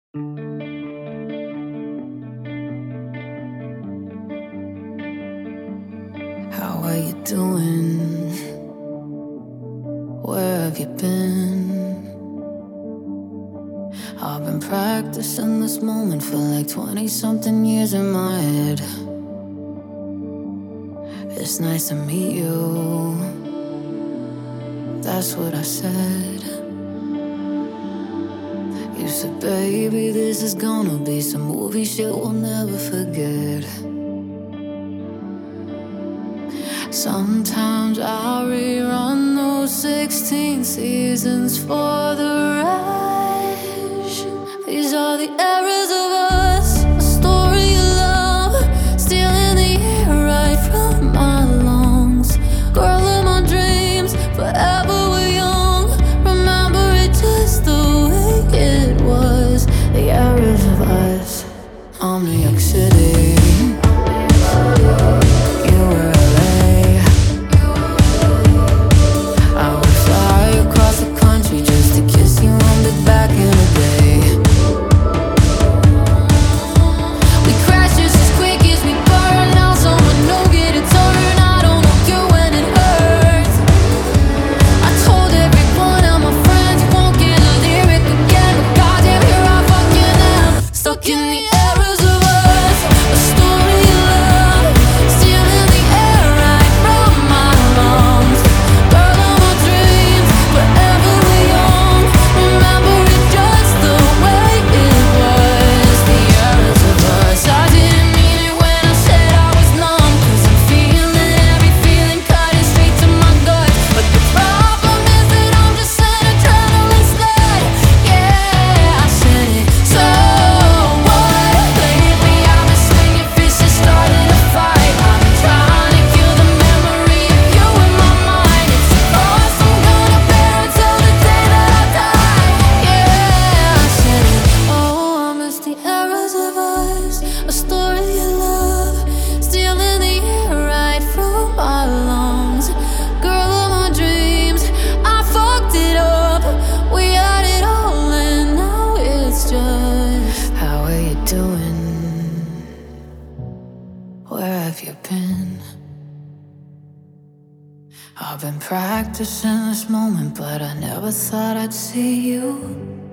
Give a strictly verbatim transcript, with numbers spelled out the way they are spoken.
How are you doing? Where have you been? I've been practicing this moment for like twenty something years in my head. It's nice to meet you. That's what I said. You said, baby, this is gonna be some movie shit we'll never forget. Sometimes I rerun those sixteen seasons for the rush. These are the eras of us, a story of love, stealing the air right from my lungs. Girl of my dreams, forever we're young. Remember it just the way it was. The eras of us. I'm New York City. A story of love, stealing the air right from my lungs. Girl of my dreams, I fucked it up. We had it all and now it's just. How are you doing? Where have you been? I've been practicing this moment, but I never thought I'd see you.